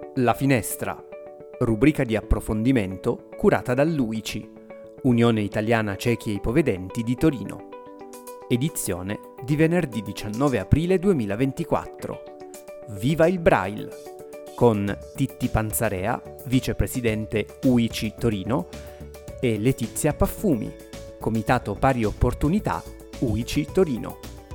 La Finestra, rubrica di approfondimento curata dall'UICI, Unione Italiana Ciechi e Ipovedenti di Torino. Edizione di venerdì 19 aprile 2024. Viva il Braille! Con Titti Panzarea, vicepresidente UICI Torino, e Letizia Paffumi, Comitato Pari Opportunità UICI Torino.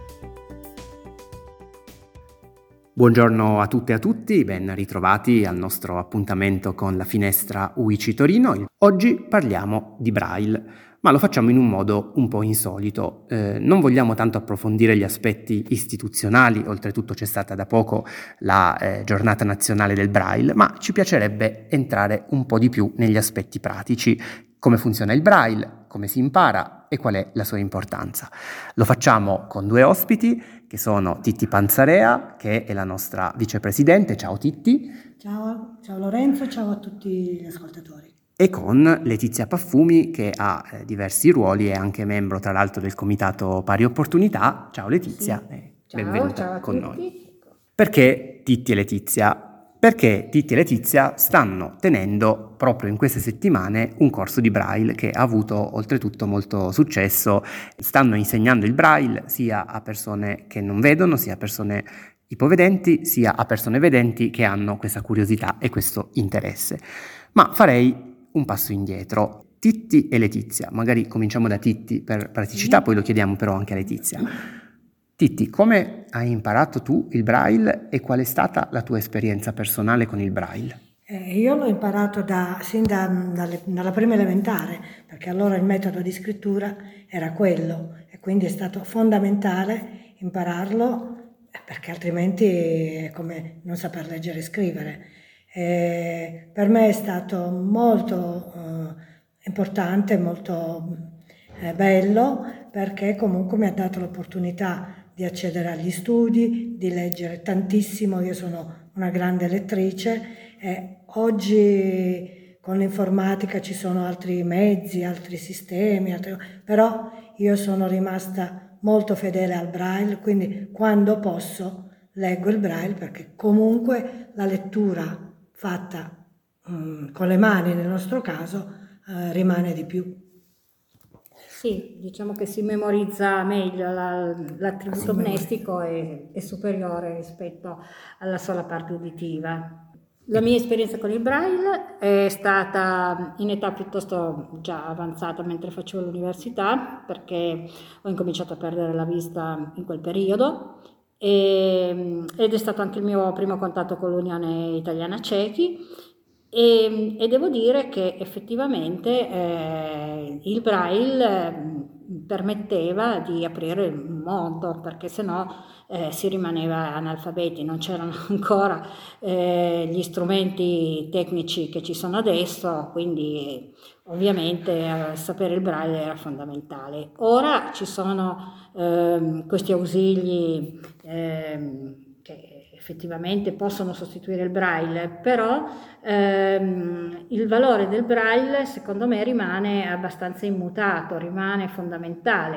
Buongiorno a tutte e a tutti, ben ritrovati al nostro appuntamento con la Finestra UICI Torino. Oggi parliamo di Braille, ma lo facciamo in un modo un po' insolito. Non vogliamo tanto approfondire gli aspetti istituzionali, oltretutto c'è stata da poco la Giornata Nazionale del Braille, ma ci piacerebbe entrare un po' di più negli aspetti pratici. Come funziona il Braille, come si impara e qual è la sua importanza. Lo facciamo con due ospiti che sono Titti Panzarea, che è la nostra vicepresidente. Ciao Titti. Ciao Lorenzo, ciao a tutti gli ascoltatori. E con Letizia Paffumi, che ha diversi ruoli, è anche membro tra l'altro del Comitato Pari Opportunità. Ciao Letizia, sì. Benvenuta ciao con tutti. noi. Perché Titti e Letizia? Perché Titti e Letizia stanno tenendo proprio in queste settimane un corso di Braille che ha avuto oltretutto molto successo. Stanno insegnando il Braille sia a persone che non vedono, sia a persone ipovedenti, sia a persone vedenti che hanno questa curiosità e questo interesse. Ma farei un passo indietro. Titti e Letizia, magari cominciamo da Titti per praticità, poi lo chiediamo però anche a Letizia. Titti, come hai imparato tu il Braille e qual è stata la tua esperienza personale con il Braille? Io l'ho imparato dalla prima elementare, perché allora il metodo di scrittura era quello e quindi è stato fondamentale impararlo, perché altrimenti è come non saper leggere e scrivere. Per me è stato molto importante, molto bello, perché comunque mi ha dato l'opportunità di accedere agli studi, di leggere tantissimo. Io sono una grande lettrice e oggi con l'informatica ci sono altri mezzi, altri sistemi, però io sono rimasta molto fedele al Braille, quindi quando posso leggo il Braille, perché comunque la lettura fatta con le mani nel nostro caso rimane di più. Sì, diciamo che si memorizza meglio, l'attributo mnestico è superiore rispetto alla sola parte uditiva. La mia esperienza con il Braille è stata in età piuttosto già avanzata mentre facevo l'università, perché ho incominciato a perdere la vista in quel periodo ed è stato anche il mio primo contatto con l'Unione Italiana Ciechi. E devo dire che effettivamente il Braille permetteva di aprire un mondo, perché sennò si rimaneva analfabeti, non c'erano ancora gli strumenti tecnici che ci sono adesso, quindi ovviamente sapere il Braille era fondamentale. Ora ci sono questi ausili che effettivamente possono sostituire il Braille, però il valore del Braille secondo me rimane abbastanza immutato, rimane fondamentale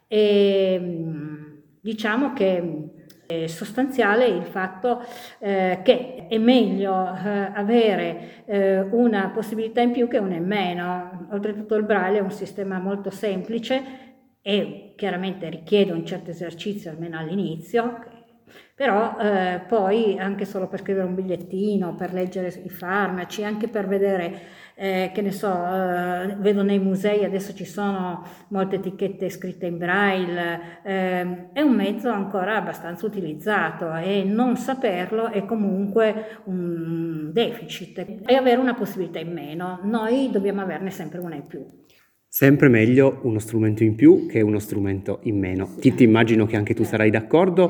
e diciamo che è sostanziale il fatto che è meglio avere una possibilità in più che una in meno. Oltretutto il Braille è un sistema molto semplice e chiaramente richiede un certo esercizio almeno all'inizio, però poi anche solo per scrivere un bigliettino, per leggere i farmaci, anche per vedere, che ne so, vedo nei musei adesso ci sono molte etichette scritte in Braille, è un mezzo ancora abbastanza utilizzato e non saperlo è comunque un deficit e avere una possibilità in meno. Noi dobbiamo averne sempre una in più. Sempre meglio uno strumento in più che uno strumento in meno. Titti, immagino che anche tu sarai d'accordo.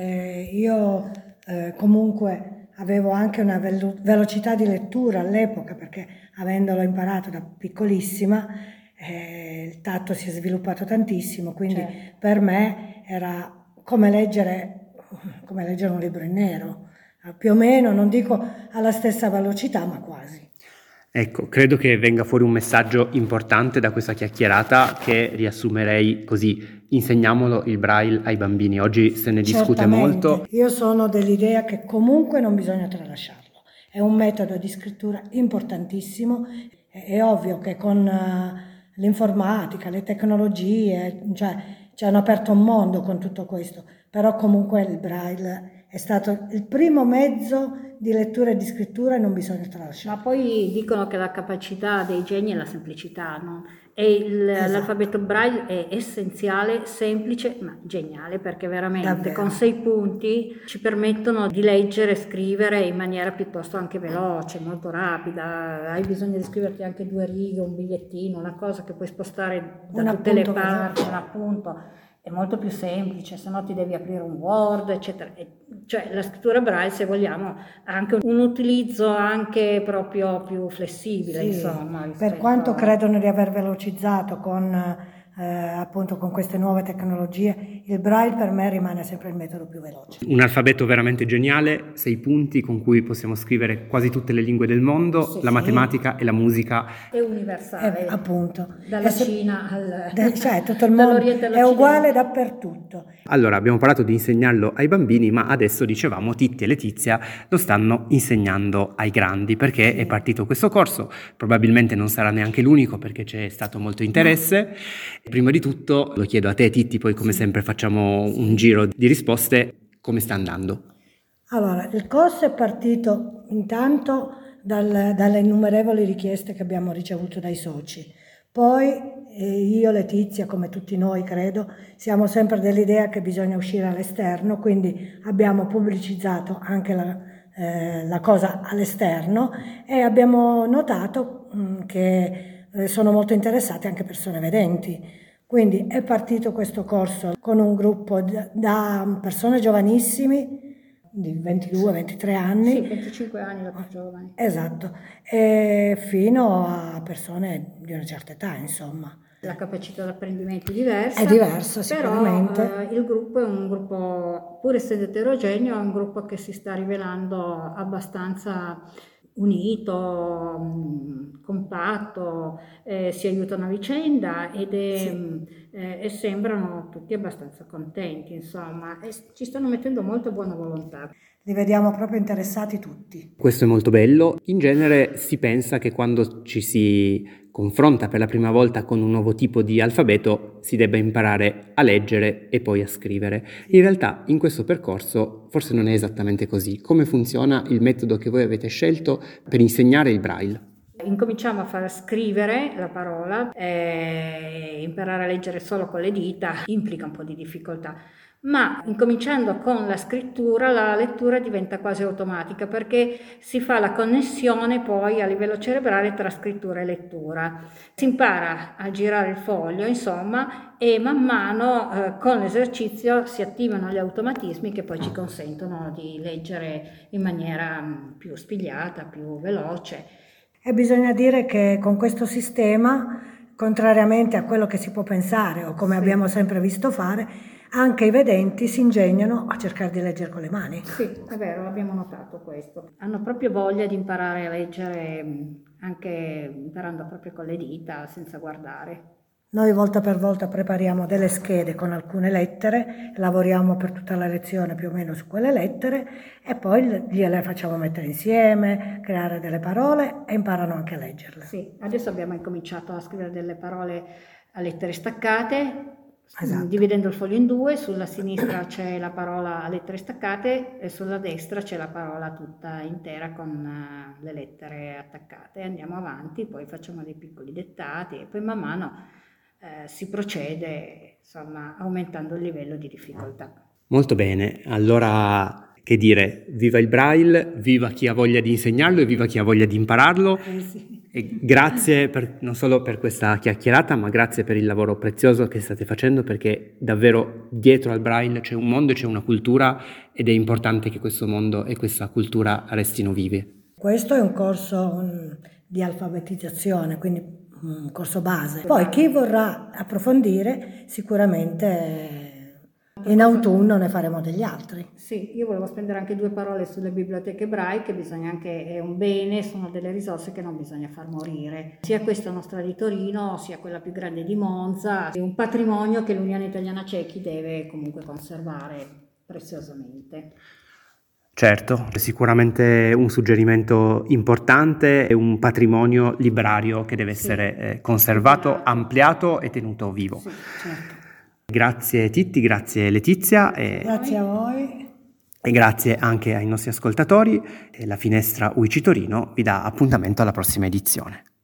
Io comunque avevo anche una velocità di lettura all'epoca, perché avendolo imparato da piccolissima il tatto si è sviluppato tantissimo, quindi per me era come leggere un libro in nero, più o meno, non dico alla stessa velocità, ma quasi. Ecco, credo che venga fuori un messaggio importante da questa chiacchierata che riassumerei così: insegniamolo il Braille ai bambini. Oggi se ne discute molto. Io sono dell'idea che comunque non bisogna tralasciarlo È un metodo di scrittura importantissimo, è ovvio che con l'informatica, le tecnologie, cioè ci hanno aperto un mondo con tutto questo, però comunque il Braille è stato il primo mezzo di lettura e di scrittura e non bisogna tralasciare. Ma poi dicono che la capacità dei geni è la semplicità, no? Esatto. L'alfabeto Braille è essenziale, semplice, ma geniale, perché veramente Davvero. con 6 punti ci permettono di leggere e scrivere in maniera piuttosto anche veloce, molto rapida. Hai bisogno di scriverti anche 2 righe, un bigliettino, una cosa che puoi spostare da tutte le parti, un appunto. È molto più semplice, se no ti devi aprire un Word, eccetera. Cioè la scrittura Braille, se vogliamo, ha anche un utilizzo anche proprio più flessibile, Sì, insomma. per quanto credono di aver velocizzato appunto con queste nuove tecnologie, il Braille per me rimane sempre il metodo più veloce. Un alfabeto veramente geniale, 6 punti con cui possiamo scrivere quasi tutte le lingue del mondo, Sì, la matematica e la musica. È universale, Appunto. dalla Cina cioè tutto il mondo è uguale dappertutto. Allora, abbiamo parlato di insegnarlo ai bambini, ma adesso dicevamo Titti e Letizia lo stanno insegnando ai grandi, perché è partito questo corso. Probabilmente non sarà neanche l'unico, perché c'è stato molto interesse. Prima di tutto lo chiedo a te, Titti, poi come sempre facciamo un giro di risposte. Come sta andando? Allora, il corso è partito intanto dalle innumerevoli richieste che abbiamo ricevuto dai soci. Poi io, Letizia, come tutti noi credo, siamo sempre dell'idea che bisogna uscire all'esterno, quindi abbiamo pubblicizzato anche la cosa all'esterno e abbiamo notato che sono molto interessate anche persone vedenti. Quindi è partito questo corso con un gruppo da persone giovanissimi, di 22-23 anni. Sì, 25 anni la più giovane. Esatto, e fino a persone di una certa età, insomma. La capacità d'apprendimento è diversa. È diversa sicuramente. Però il gruppo è un gruppo, pur essendo eterogeneo, è un gruppo che si sta rivelando abbastanza unito, compatto, si aiutano a vicenda e sembrano tutti abbastanza contenti, insomma, e ci stanno mettendo molta buona volontà. Li vediamo proprio interessati tutti. Questo è molto bello. In genere si pensa che quando ci si confronta per la prima volta con un nuovo tipo di alfabeto si debba imparare a leggere e poi a scrivere. In realtà in questo percorso forse non è esattamente così. Come funziona il metodo che voi avete scelto per insegnare il Braille? Incominciamo a far scrivere la parola, imparare a leggere solo con le dita implica un po' di difficoltà. Ma incominciando con la scrittura, la lettura diventa quasi automatica perché si fa la connessione poi a livello cerebrale tra scrittura e lettura. Si impara a girare il foglio, insomma, e man mano con l'esercizio si attivano gli automatismi che poi ci consentono di leggere in maniera più spigliata, più veloce. E bisogna dire che con questo sistema, contrariamente a quello che si può pensare o come abbiamo sempre visto fare, anche i vedenti si ingegnano a cercare di leggere con le mani. Sì, è vero, abbiamo notato questo. Hanno proprio voglia di imparare a leggere, anche imparando proprio con le dita, senza guardare. Noi volta per volta prepariamo delle schede con alcune lettere, lavoriamo per tutta la lezione più o meno su quelle lettere e poi gliele facciamo mettere insieme, creare delle parole e imparano anche a leggerle. Sì, adesso abbiamo incominciato a scrivere delle parole a lettere staccate. Esatto. Dividendo il foglio in 2, sulla sinistra c'è la parola a lettere staccate e sulla destra c'è la parola tutta intera con le lettere attaccate. Andiamo avanti, poi facciamo dei piccoli dettati e poi man mano si procede, insomma, aumentando il livello di difficoltà. Molto bene, allora che dire, viva il Braille, viva chi ha voglia di insegnarlo e viva chi ha voglia di impararlo. Sì. E grazie non solo per questa chiacchierata, ma grazie per il lavoro prezioso che state facendo, perché davvero dietro al Braille c'è un mondo e c'è una cultura ed è importante che questo mondo e questa cultura restino vive. Questo è un corso di alfabetizzazione, quindi un corso base. Poi chi vorrà approfondire sicuramente in autunno ne faremo degli altri. Sì, io volevo spendere anche 2 parole sulle biblioteche Braille, che bisogna anche, è un bene, sono delle risorse che non bisogna far morire. Sia questa nostra di Torino, sia quella più grande di Monza, è un patrimonio che l'Unione Italiana Cechi deve comunque conservare preziosamente. Certo, è sicuramente un suggerimento importante e un patrimonio librario che deve essere conservato, ampliato e tenuto vivo. Sì, certo. Grazie Titti, grazie Letizia Grazie a voi. e grazie anche ai nostri ascoltatori. La Finestra UIC Torino vi dà appuntamento alla prossima edizione.